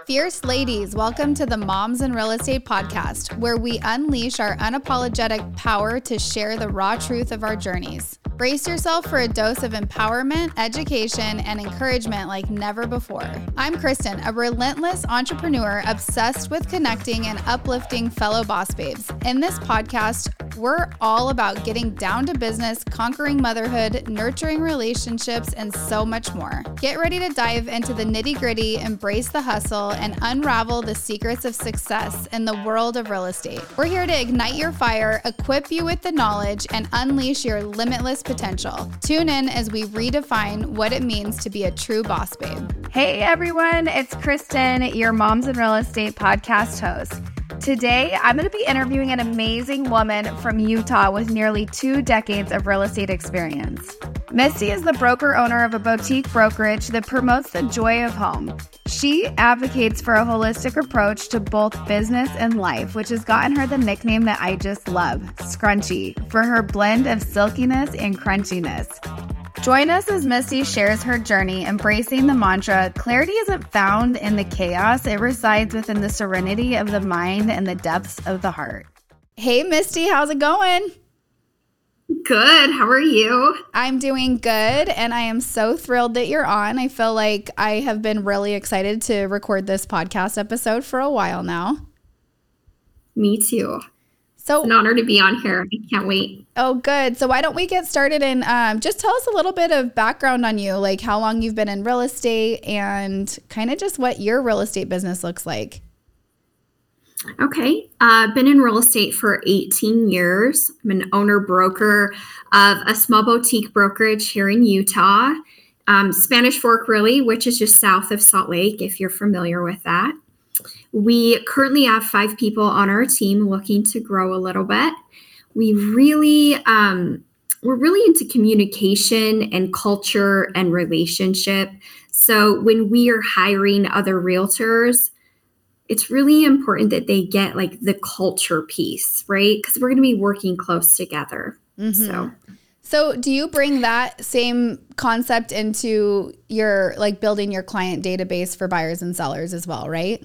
Fierce ladies, welcome to the Moms in Real Estate podcast, where we unleash our unapologetic power to share the raw truth of our journeys. Brace yourself for a dose of empowerment, education, and encouragement like never before. I'm Kristen, a relentless entrepreneur obsessed with connecting and uplifting fellow boss babes. In this podcast, we're all about getting down to business, conquering motherhood, nurturing relationships, and so much more. Get ready to dive into the nitty-gritty, embrace the hustle, and unravel the secrets of success in the world of real estate. We're here to ignite your fire, equip you with the knowledge, and unleash your limitless potential. Tune in as we redefine what it means to be a true boss babe. Hey everyone, it's Kristen, your Moms in Real Estate podcast host. Today, I'm going to be interviewing an amazing woman from Utah with nearly 2 decades of real estate experience. Misty is the broker owner of a boutique brokerage that promotes the joy of home. She advocates for a holistic approach to both business and life, which has gotten her the nickname that I just love, Scrunchy, for her blend of silkiness and crunchiness. Join us as Misty shares her journey, embracing the mantra, clarity isn't found in the chaos, it resides within the serenity of the mind and the depths of the heart. Hey Misty, how's it going? Good. How are you? I'm doing good, and I am so thrilled that you're on. I feel like I have been really excited to record this podcast episode for a while now. Me too. So, it's an honor to be on here. I can't wait. Oh, good. So why don't we get started and just tell us a little bit of background on you, like how long you've been in real estate and kind of just what your real estate business looks like. Okay. I've been in real estate for 18 years. I'm an owner broker of a small boutique brokerage here in Utah, Spanish Fork, really, which is just south of Salt Lake, if you're familiar with that. We currently have 5 people on our team looking to grow a little bit. We're really into communication and culture and relationship. So when we are hiring other realtors, it's really important that they get like the culture piece, right? Because we're going to be working close together. Mm-hmm. So do you bring that same concept into your like building your client database for buyers and sellers as well, right?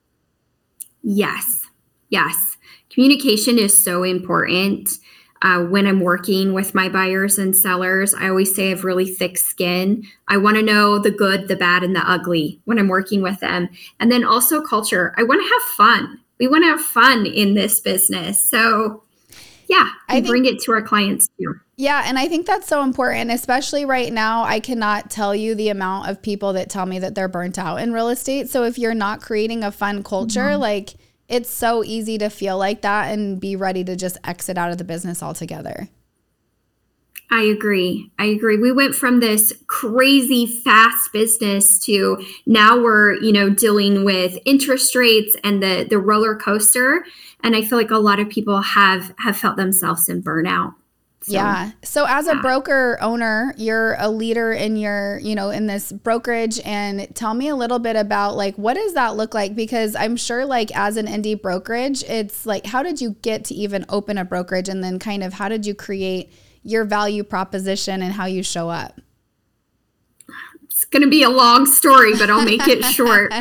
Yes. Communication is so important. When I'm working with my buyers and sellers, I always say I have really thick skin. I want to know the good, the bad, and the ugly when I'm working with them. And then also culture. I want to have fun. We want to have fun in this business. So yeah, I bring it to our clients too. Yeah. And I think that's so important, especially right now. I cannot tell you the amount of people that tell me that they're burnt out in real estate. So if you're not creating a fun culture, like it's so easy to feel like that and be ready to just exit out of the business altogether. I agree. We went from this crazy fast business to now we're, dealing with interest rates and the roller coaster. And I feel like a lot of people have felt themselves in burnout. So, yeah. So as a broker owner, you're a leader in your, in this brokerage, and tell me a little bit about like, what does that look like? Because I'm sure like as an indie brokerage, it's like, how did you get to even open a brokerage? And then kind of how did you create your value proposition and how you show up? It's going to be a long story, but I'll make it short.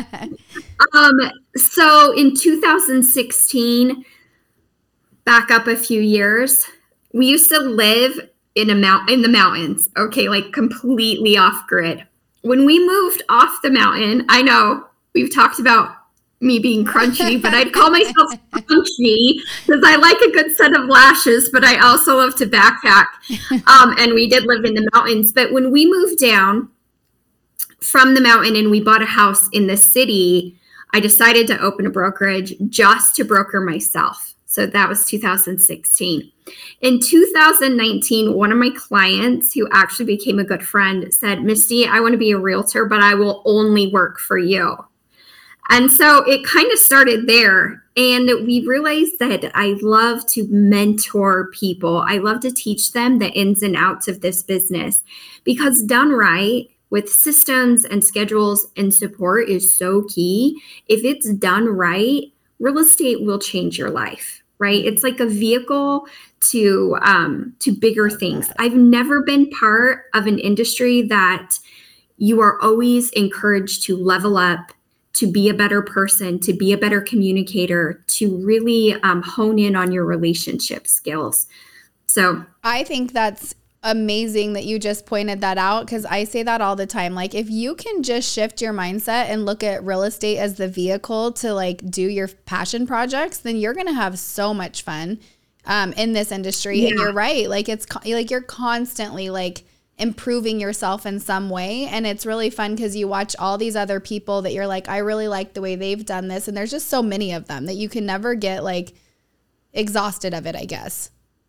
So in 2016, back up a few years, we used to live in the mountains, okay, like completely off grid. When we moved off the mountain, I know we've talked about me being crunchy, but I'd call myself crunchy because I like a good set of lashes, but I also love to backpack. And we did live in the mountains. But when we moved down from the mountain and we bought a house in the city, I decided to open a brokerage just to broker myself. So that was 2016. In 2019, one of my clients who actually became a good friend said, Misty, I want to be a realtor, but I will only work for you. And so it kind of started there. And we realized that I love to mentor people. I love to teach them the ins and outs of this business because done right with systems and schedules and support is so key. If it's done right, real estate will change your life. Right? It's like a vehicle to bigger things. I've never been part of an industry that you are always encouraged to level up, to be a better person, to be a better communicator, to really hone in on your relationship skills. So I think that's amazing that you just pointed that out, because I say that all the time. Like, if you can just shift your mindset and look at real estate as the vehicle to like do your passion projects, then you're going to have so much fun in this industry. Yeah. And you're right. Like, it's like you're constantly like improving yourself in some way. And it's really fun because you watch all these other people that you're like, I really like the way they've done this. And there's just so many of them that you can never get like exhausted of it, I guess.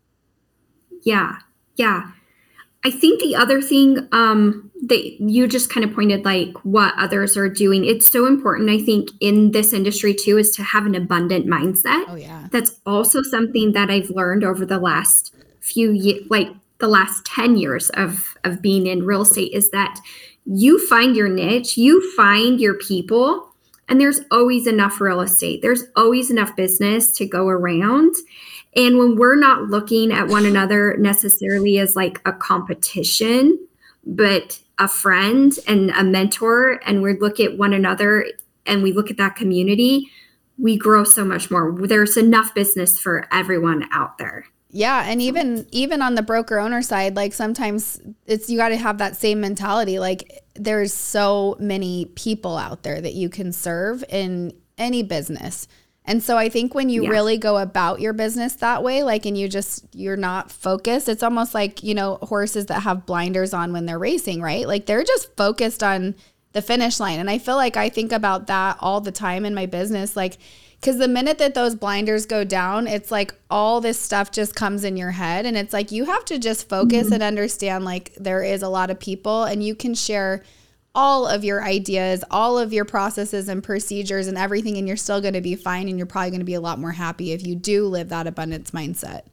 Yeah. Yeah. I think the other thing that you just kind of pointed, like what others are doing, it's so important, I think, in this industry too, is to have an abundant mindset. Oh, yeah. That's also something that I've learned over the last few years, like the last 10 years of being in real estate, is that you find your niche, you find your people, and there's always enough real estate. There's always enough business to go around. And when we're not looking at one another necessarily as like a competition, but a friend and a mentor, and we look at one another and we look at that community, we grow so much more. There's enough business for everyone out there. Yeah. And even on the broker owner side, like sometimes you got to have that same mentality. Like, there's so many people out there that you can serve in any business. And so I think when you really go about your business that way, like, and you're not focused, it's almost like, you know, horses that have blinders on when they're racing, right? Like, they're just focused on the finish line. And I feel like I think about that all the time in my business, like, because the minute that those blinders go down, it's like all this stuff just comes in your head. And it's like, you have to just focus and understand, like, there is a lot of people, and you can share all of your ideas, all of your processes and procedures and everything, and you're still going to be fine. And you're probably going to be a lot more happy if you do live that abundance mindset.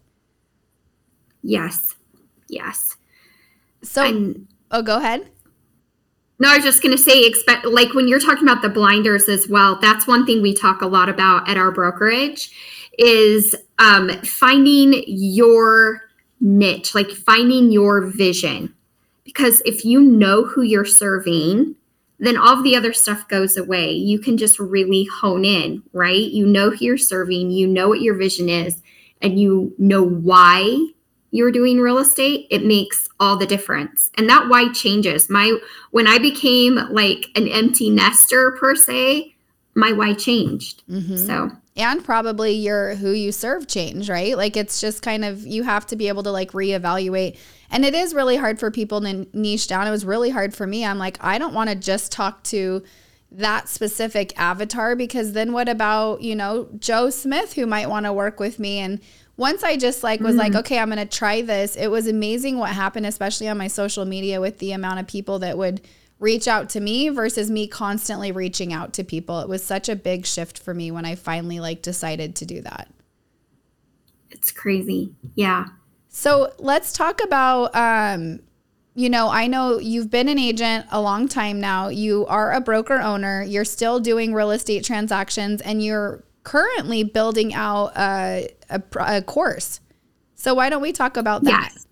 Yes. Yes. So, go ahead. No, I was just going to say, like when you're talking about the blinders as well, that's one thing we talk a lot about at our brokerage is finding your niche, like finding your vision. Because if you know who you're serving, then all of the other stuff goes away. You can just really hone in, right? You know who you're serving, you know what your vision is, and you know why you're doing real estate. It makes all the difference. And that why changes. When I became like an empty nester per se, my why changed. Mm-hmm. So. And probably who you serve change, right? Like, it's just kind of, you have to be able to like reevaluate. And it is really hard for people to niche down. It was really hard for me. I'm like, I don't want to just talk to that specific avatar, because then what about, you know, Joe Smith, who might want to work with me? And once I just like was like, okay, I'm going to try this. It was amazing what happened, especially on my social media, with the amount of people that would reach out to me versus me constantly reaching out to people. It was such a big shift for me when I finally like decided to do that. It's crazy. Yeah. So let's talk about, you know, I know you've been an agent a long time now. You are a broker owner. You're still doing real estate transactions, and you're currently building out a course. So why don't we talk about that? Yes.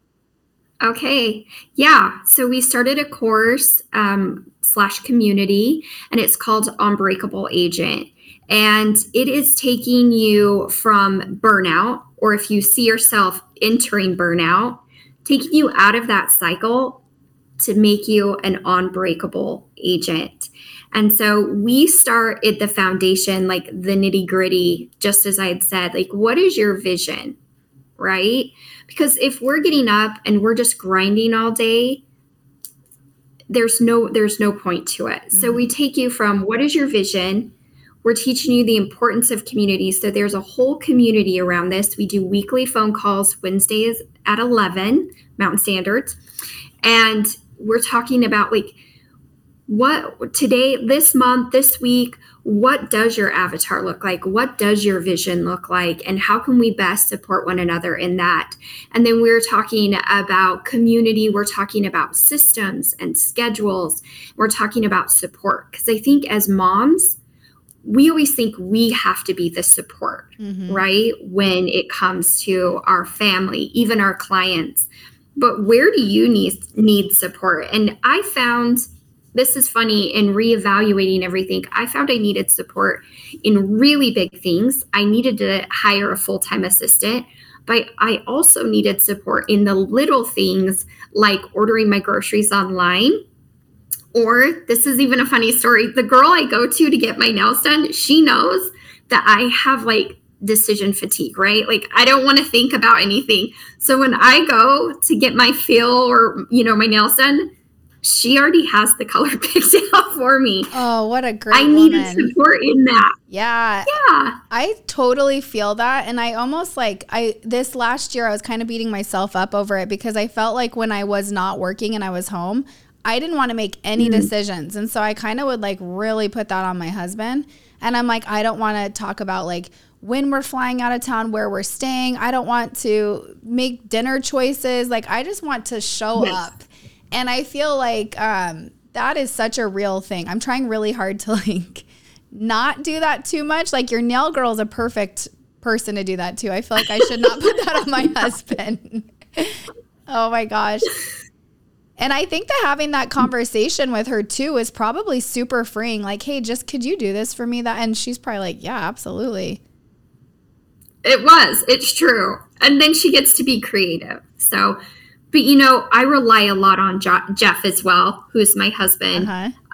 Okay. Yeah. So we started a course / community, and it's called Unbreakable Agent. And it is taking you from burnout, or if you see yourself entering burnout, taking you out of that cycle to make you an unbreakable agent. And so we start at the foundation, like the nitty gritty, just as I had said, like, what is your vision, right? Because if we're getting up and we're just grinding all day, there's no point to it. So we take you from what is your vision? We're teaching you the importance of community. So there's a whole community around this. We do weekly phone calls Wednesdays at 11 Mountain Standard. And we're talking about like what today, this month, this week, what does your avatar look like? What does your vision look like? And how can we best support one another in that? And then we're talking about community. We're talking about systems and schedules. We're talking about support. Because I think as moms, we always think we have to be the support, right? When it comes to our family, even our clients. But where do you need support? And I found this is funny, in reevaluating everything, I found I needed support in really big things. I needed to hire a full-time assistant, but I also needed support in the little things like ordering my groceries online. Or this is even a funny story. The girl I go to get my nails done, she knows that I have like decision fatigue, right? Like I don't want to think about anything. So when I go to get my feel or, my nails done, she already has the color picked out for me. Oh, what a great I needed support in that. Yeah. Yeah. I totally feel that. And I almost this last year, I was kind of beating myself up over it because I felt like when I was not working and I was home, I didn't want to make any decisions. And so I kind of would like really put that on my husband. And I'm like, I don't want to talk about like when we're flying out of town, where we're staying. I don't want to make dinner choices. Like I just want to show up. And I feel like that is such a real thing. I'm trying really hard to like not do that too much. Like your nail girl is a perfect person to do that too. I feel like I should not put that on my husband. Oh my gosh. And I think that having that conversation with her too is probably super freeing. Like, hey, just could you do this for me? And she's probably like, yeah, absolutely. It's true. And then she gets to be creative. So, but I rely a lot on Jeff as well, who's my husband.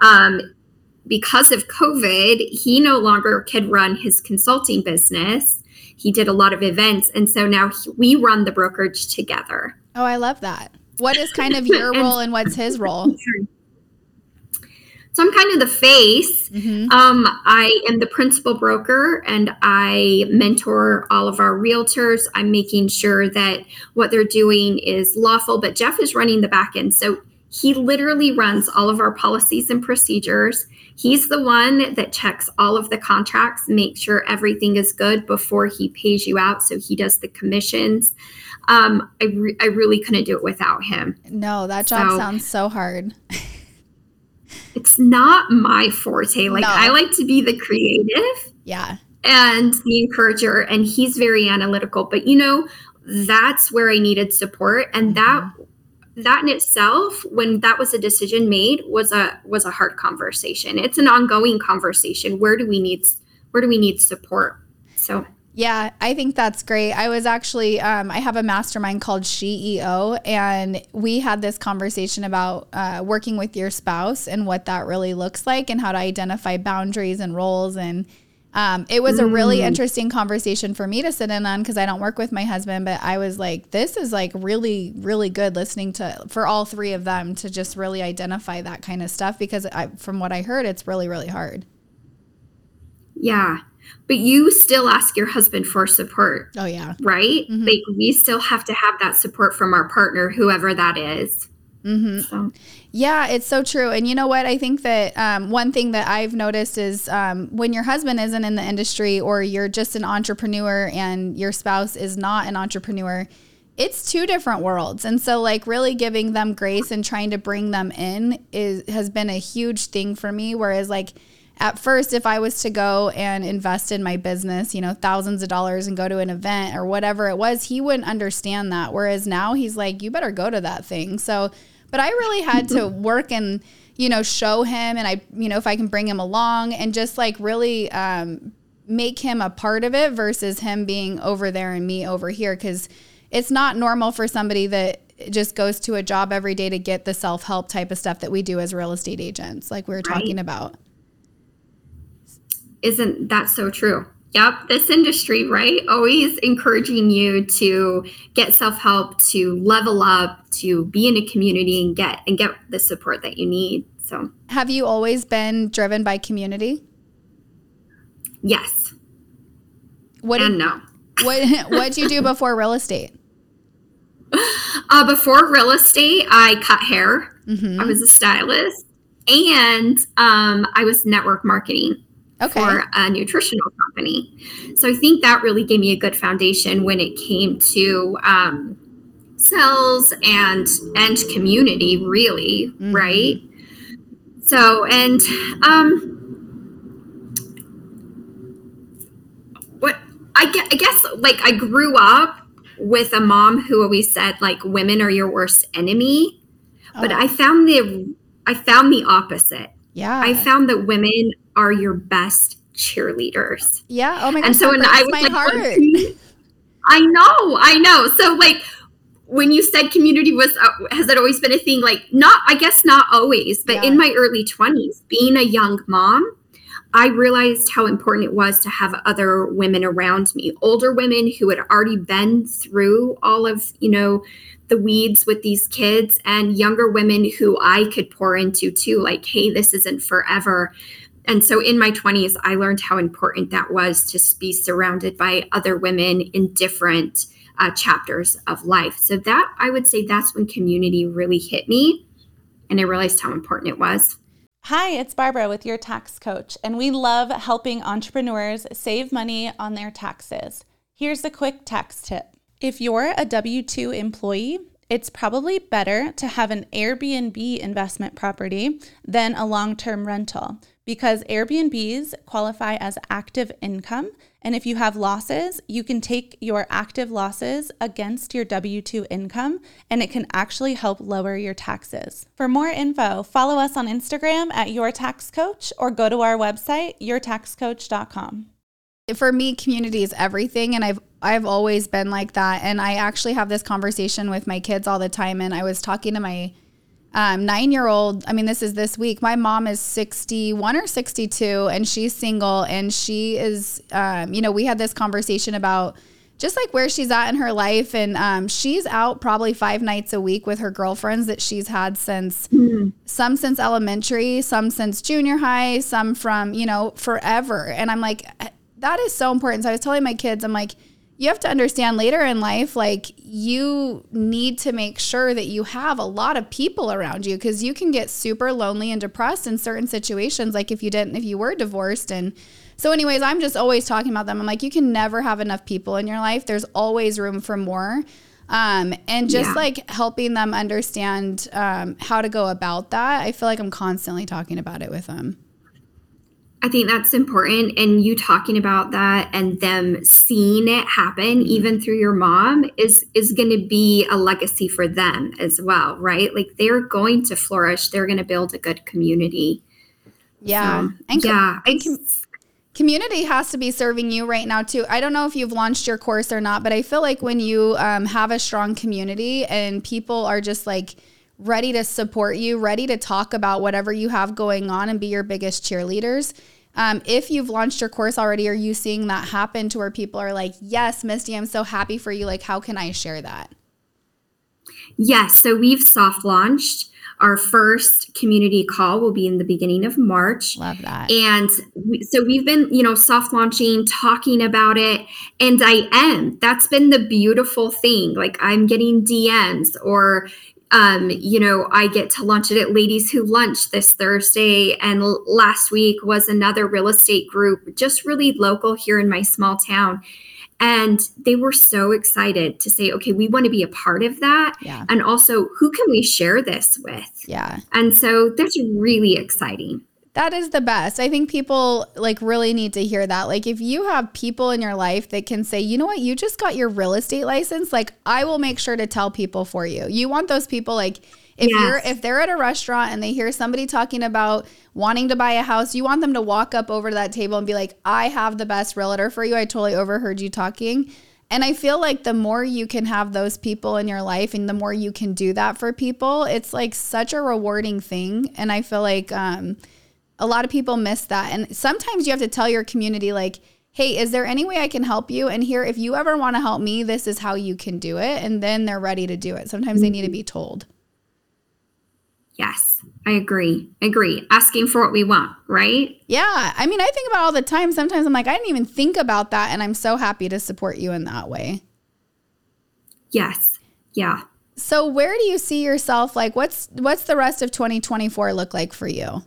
Because of COVID, he no longer could run his consulting business. He did a lot of events. And so now we run the brokerage together. Oh, I love that. What is kind of your role and what's his role? So I'm kind of the face. I am the principal broker and I mentor all of our realtors. I'm making sure that what they're doing is lawful, but Jeff is running the back end. So he literally runs all of our policies and procedures. He's the one that checks all of the contracts, makes sure everything is good before he pays you out. So he does the commissions. I really couldn't do it without him. No, that job sounds so hard. It's not my forte. Like I like to be the creative. Yeah. And the encourager. And he's very analytical. But that's where I needed support. And that in itself, when that was a decision made, was a hard conversation. It's an ongoing conversation. Where do we need support? So yeah, I think that's great. I was actually, I have a mastermind called SheEO, and we had this conversation about working with your spouse and what that really looks like and how to identify boundaries and roles. And it was a really interesting conversation for me to sit in on because I don't work with my husband, but I was like, this is like really, really good listening for all three of them to just really identify that kind of stuff because from what I heard, it's really, really hard. Yeah. But you still ask your husband for support. Oh, yeah. Right? Like we still have to have that support from our partner, whoever that is. So. Yeah, it's so true. And you know what? I think that one thing that I've noticed is when your husband isn't in the industry or you're just an entrepreneur and your spouse is not an entrepreneur, it's two different worlds. And so like really giving them grace and trying to bring them in has been a huge thing for me. Whereas like at first, if I was to go and invest in my business, thousands of dollars and go to an event or whatever it was, he wouldn't understand that. Whereas now he's like, you better go to that thing. So, but I really had to work and, show him and if I can bring him along and just like really make him a part of it versus him being over there and me over here. Cause it's not normal for somebody that just goes to a job every day to get the self-help type of stuff that we do as real estate agents, like we were talking about. Isn't that so true? Yep. This industry, right? Always encouraging you to get self-help, to level up, to be in a community and get the support that you need. So have you always been driven by community? Yes. No. What'd you do before real estate? Before real estate, I cut hair. I was a stylist and I was network marketing. For a nutritional company. So I think that really gave me a good foundation when it came to sales and community, really, right? So, and what I guess, like I grew up with a mom who always said, like, women are your worst enemy. But I found I found the opposite. Yeah. I found that women are your best cheerleaders. Yeah. Oh my gosh. And so that when I breaks was my like, heart. I know. So like when you said community has it always been a thing? Like I guess not always, but in my early 20s, being a young mom, I realized how important it was to have other women around me, older women who had already been through all of, the weeds with these kids, and younger women who I could pour into too, like, hey, this isn't forever. And so in my 20s, I learned how important that was to be surrounded by other women in different chapters of life. So that, I would say, that's when community really hit me, and I realized how important it was. Hi, it's Barbara with Your Tax Coach, and we love helping entrepreneurs save money on their taxes. Here's a quick tax tip. If you're a W-2 employee, it's probably better to have an Airbnb investment property than a long-term rental, because Airbnbs qualify as active income. And if you have losses, you can take your active losses against your W-2 income, and it can actually help lower your taxes. For more info, follow us on Instagram at Your Tax Coach or go to our website, yourtaxcoach.com. For me, community is everything, and I've always been like that. And I actually have this conversation with my kids all the time. And I was talking to my 9-year-old. I mean, this is this week. My mom is 61 or 62, and she's single. And she is, we had this conversation about just like where she's at in her life. And she's out probably 5 nights a week with her girlfriends that she's had since, some since elementary, some since junior high, some from, forever. And I'm like, that is so important. So I was telling my kids, I'm like, you have to understand later in life, like you need to make sure that you have a lot of people around you, because you can get super lonely and depressed in certain situations. Like if you were divorced. And so anyways, I'm just always talking about them. I'm like, you can never have enough people in your life. There's always room for more. And just like helping them understand how to go about that. I feel like I'm constantly talking about it with them. I think that's important. And you talking about that and them seeing it happen, even through your mom, is going to be a legacy for them as well, right? Like they're going to flourish. They're going to build a good community. Yeah. So, community has to be serving you right now too. I don't know if you've launched your course or not, but I feel like when you have a strong community and people are just like ready to support you, ready to talk about whatever you have going on and be your biggest cheerleaders. If you've launched your course already, are you seeing that happen to where people are like, yes, Misty, I'm so happy for you. Like, how can I share that? Yes. So we've soft launched. Our first community call will be in the beginning of March. Love that. And so we've been, soft launching, talking about it. And that's been the beautiful thing. Like I'm getting DMs or, I get to launch it at Ladies Who Lunch this Thursday. And last week was another real estate group, just really local here in my small town. And they were so excited to say, okay, we want to be a part of that. Yeah. And also, who can we share this with? Yeah. And so that's really exciting. That is the best. I think people like really need to hear that. Like if you have people in your life that can say, you know what, you just got your real estate license. Like I will make sure to tell people for you. You want those people like if they're at a restaurant and they hear somebody talking about wanting to buy a house, you want them to walk up over to that table and be like, I have the best realtor for you. I totally overheard you talking. And I feel like the more you can have those people in your life and the more you can do that for people, it's like such a rewarding thing. And I feel like, a lot of people miss that. And sometimes you have to tell your community like, hey, is there any way I can help you? And here, if you ever want to help me, this is how you can do it. And then they're ready to do it. Sometimes they need to be told. Yes, I agree. Asking for what we want, right? Yeah. I mean, I think about all the time. Sometimes I'm like, I didn't even think about that. And I'm so happy to support you in that way. Yes. Yeah. So where do you see yourself? Like, what's the rest of 2024 look like for you?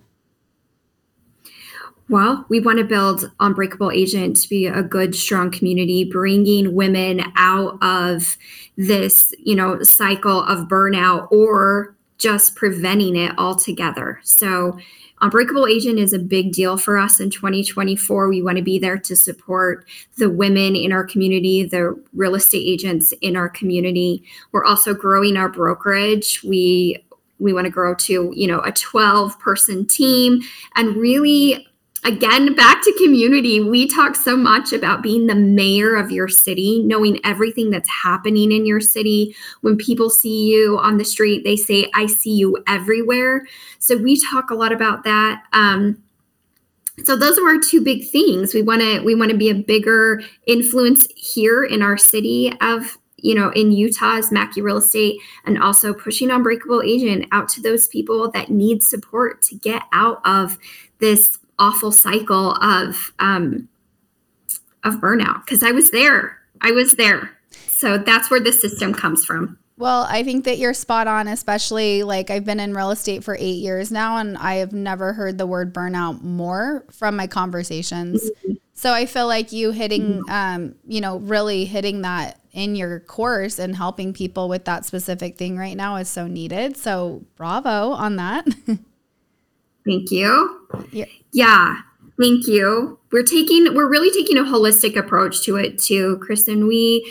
Well, we want to build Unbreakable Agent to be a good, strong community, bringing women out of this, cycle of burnout or just preventing it altogether. So Unbreakable Agent is a big deal for us in 2024. We want to be there to support the women in our community, the real estate agents in our community. We're also growing our brokerage. We We want to grow to, a 12-person team. And really, again, back to community, we talk so much about being the mayor of your city, knowing everything that's happening in your city. When people see you on the street, they say, I see you everywhere. So we talk a lot about that. So those are our two big things. We want to be a bigger influence here in our city of, in Utah as Mackey Real Estate, and also pushing Unbreakable Agent out to those people that need support to get out of this awful cycle of burnout. Because I was there. So that's where the system comes from. Well, I think that you're spot on, especially like I've been in real estate for 8 years now, and I have never heard the word burnout more from my conversations. Mm-hmm. So I feel like you hitting, really hitting that in your course and helping people with that specific thing right now is so needed. So bravo on that. Thank you. Yeah. Thank you. We're really taking a holistic approach to it too, Kristen.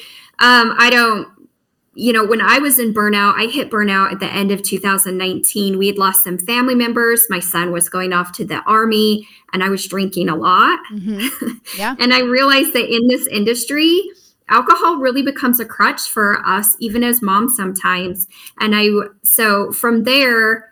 When I was in burnout, I hit burnout at the end of 2019. We had lost some family members. My son was going off to the Army, and I was drinking a lot. Mm-hmm. Yeah. And I realized that in this industry, alcohol really becomes a crutch for us, even as moms sometimes. And so from there,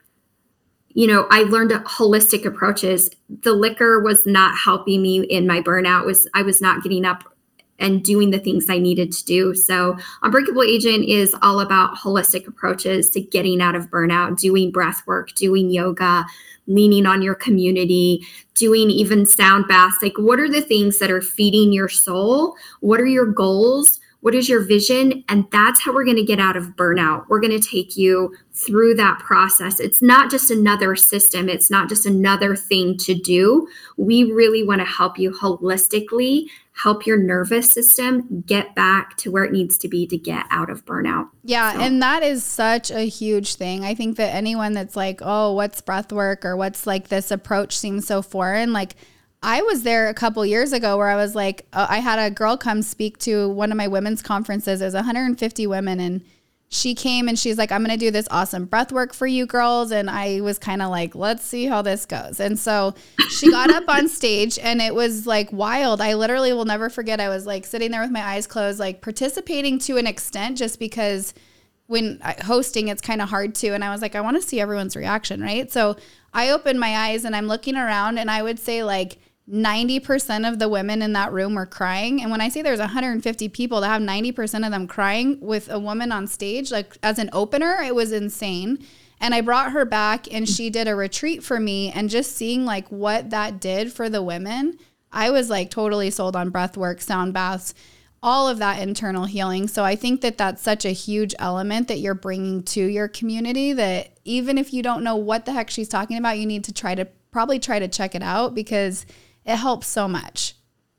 I learned holistic approaches. The liquor was not helping me in my burnout. I was not getting up and doing the things I needed to do. So Unbreakable Agent is all about holistic approaches to getting out of burnout, doing breath work, doing yoga, leaning on your community, doing even sound baths. Like, what are the things that are feeding your soul? What are your goals? What is your vision? And that's how we're going to get out of burnout. We're going to take you through that process. It's not just another system. It's not just another thing to do. We really want to help you holistically, help your nervous system get back to where it needs to be to get out of burnout. Yeah. So. And that is such a huge thing. I think that anyone that's like, oh, what's breath work or what's like this approach seems so foreign. Like, I was there a couple years ago where I was like, I had a girl come speak to one of my women's conferences. There's 150 women, and she came and she's like, I'm going to do this awesome breath work for you girls. And I was kind of like, let's see how this goes. And so she got up on stage, and it was like wild. I literally will never forget. I was like sitting there with my eyes closed, like participating to an extent, just because when hosting, it's kind of hard to. And I was like, I want to see everyone's reaction, right? So I opened my eyes and I'm looking around, and I would say like 90% of the women in that room were crying. And when I say there's 150 people, to have 90% of them crying with a woman on stage, like as an opener, it was insane. And I brought her back, and she did a retreat for me, and just seeing like what that did for the women, I was like totally sold on breath work, sound baths, all of that internal healing. So I think that that's such a huge element that you're bringing to your community, that even if you don't know what the heck she's talking about, you need to probably try to check it out, because it helps so much.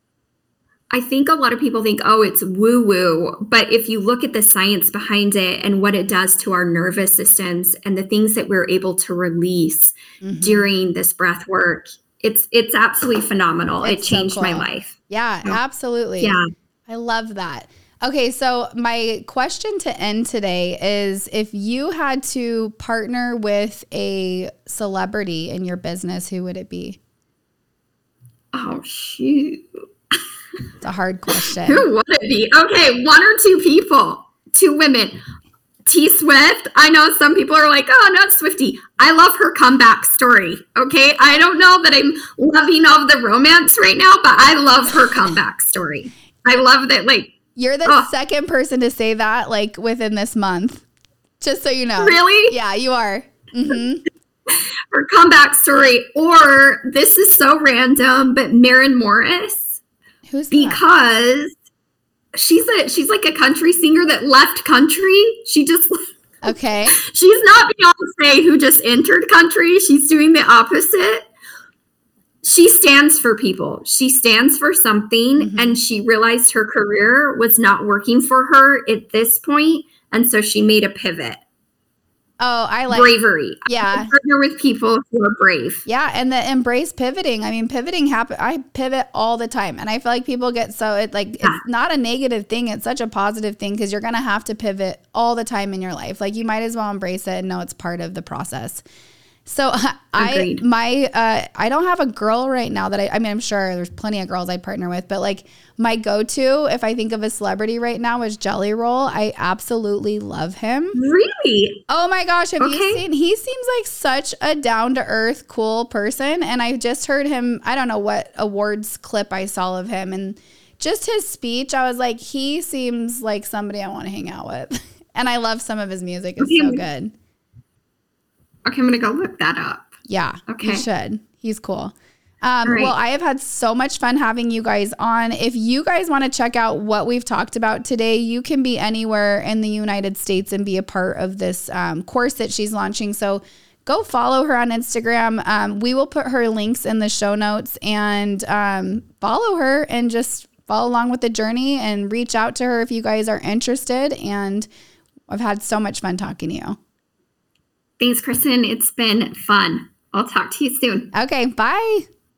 I think a lot of people think, oh, it's woo-woo. But if you look at the science behind it and what it does to our nervous systems and the things that we're able to release during this breath work, it's absolutely phenomenal. It changed my life. Yeah, absolutely. Yeah. I love that. Okay, so my question to end today is, if you had to partner with a celebrity in your business, who would it be? Oh, shoot. It's a hard question. Who would it be? Okay, one or two people, two women. T Swift. I know some people are like, oh, not Swiftie. I love her comeback story. Okay, I don't know that I'm loving all of the romance right now, but I love her comeback story. I love that. Like, you're the second person to say that, like, within this month. Just so you know. Really? Yeah, you are. Mm-hmm. Her comeback story. Or, this is so random, but Maren Morris. Who's that? Because she's like a country singer that left country. She just okay. She's not Beyonce who just entered country. She's doing the opposite. She stands for people. She stands for something, and she realized her career was not working for her at this point, and so she made a pivot. Oh, I like bravery. Yeah. I partner with people who are brave. Yeah, and the embrace pivoting. I mean, pivoting I pivot all the time, and I feel like people get it's not a negative thing. It's such a positive thing because you're gonna have to pivot all the time in your life. Like you might as well embrace it and know it's part of the process. So I don't have a girl right now that I mean, I'm sure there's plenty of girls I partner with, but like my go-to, if I think of a celebrity right now, is Jelly Roll. I absolutely love him. Really? Oh my gosh. Have you seen, he seems like such a down to earth, cool person. And I just heard him, I don't know what awards clip I saw of him, and just his speech, I was like, he seems like somebody I want to hang out with. And I love some of his music. It's so good. Okay, I'm going to go look that up. Yeah, okay. You should. He's cool. Right. Well, I have had so much fun having you guys on. If you guys want to check out what we've talked about today, you can be anywhere in the United States and be a part of this course that she's launching. So go follow her on Instagram. We will put her links in the show notes, and follow her and just follow along with the journey and reach out to her if you guys are interested. And I've had so much fun talking to you. Thanks, Kristen. It's been fun. I'll talk to you soon. Okay, bye.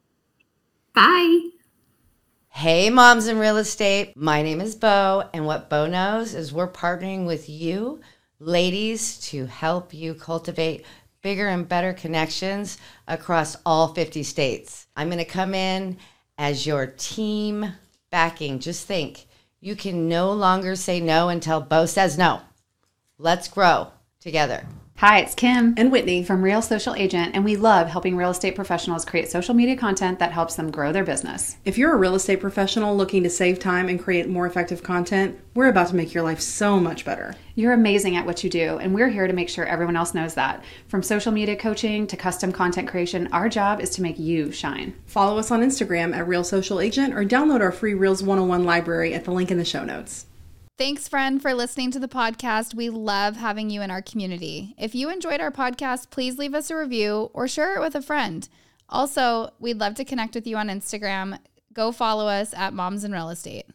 Bye. Hey, Moms in Real Estate. My name is Bo, and what Bo knows is we're partnering with you, ladies, to help you cultivate bigger and better connections across all 50 states. I'm going to come in as your team backing. Just think, you can no longer say no until Bo says no. Let's grow together. Hi, it's Kim and Whitney from Real Social Agent, and we love helping real estate professionals create social media content that helps them grow their business. If you're a real estate professional looking to save time and create more effective content, we're about to make your life so much better. You're amazing at what you do, and we're here to make sure everyone else knows that. From social media coaching to custom content creation, our job is to make you shine. Follow us on Instagram at Real Social Agent, or download our free Reels 101 library at the link in the show notes. Thanks, friend, for listening to the podcast. We love having you in our community. If you enjoyed our podcast, please leave us a review or share it with a friend. Also, we'd love to connect with you on Instagram. Go follow us at Moms in Real Estate.